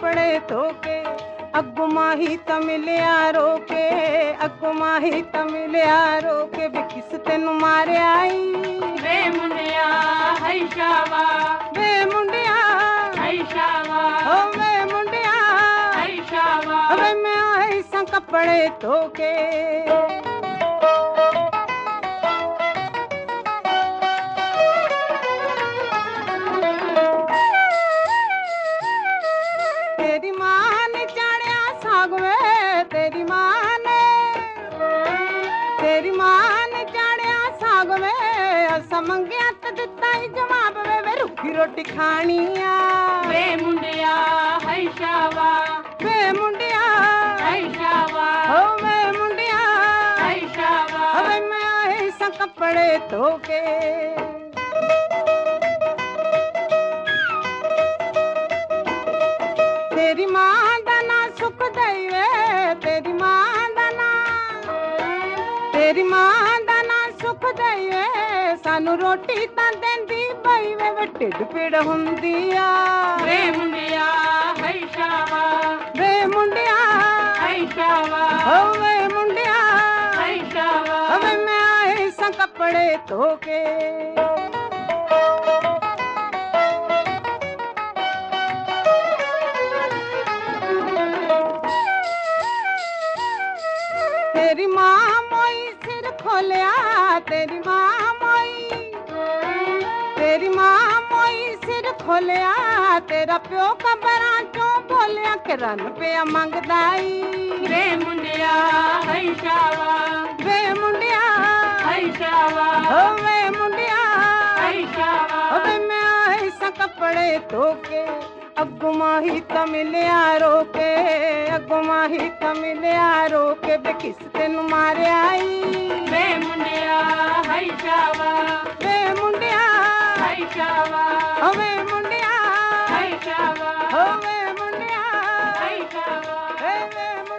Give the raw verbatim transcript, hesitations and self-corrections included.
कपड़े धोके अग्गू माही त मिलिया रोके अग्गू माही त मिलिया रोके वे किस तेनू मारे आई वे मुंडिया है शावा वे मुंडिया है शावा ओ वे मुंडिया है शावा वे मैं आई सा कपड़े धोके तेरी मां ने चाड़िया साग वे तेरी मां ने तेरी मां ने चाड़िया साग वे असा मंगिया ते दिता ही जवाब वे वे रुखी रोटी खानी आ वे मुंडिया है शावा वे मुंडिया है शावा ओ वे मुंडिया है शावा वे मैं आई सा कपड़े धोके तेरी मां दा ना सुख दई वे तेरी मां दा ना तेरी मां दा ना सुख दई वे सानू रोटी तां देंदी बई वे वे ढिड पीड़ हुंदी आ वे मुंडिया है शावा वे मुंडिया है शावा ओ वे मुंडिया है शावा वे मैं आई सा कपड़े धोके तेरी मां मोई सिर खोलिया तेरी मां मोई तेरी मां मोई सिर खोलिया तेरा प्यो कबरां चों बोलिया कि रन पिया मंगदाई वे मुंडिया है शावा वे मुंडिया है शावा ओ वे मुंडिया है शावा वे मैं आई सा कपड़े धोके अग्गू माही त मिलिया रोके अग्गू माही त मिलिया रोके वे किस तेनू मारे आई वे मुंडिया है शावा वे मुंडिया है शावा ओ वे मुंडिया है शावा ओ वे मुंडिया है शावा वे वे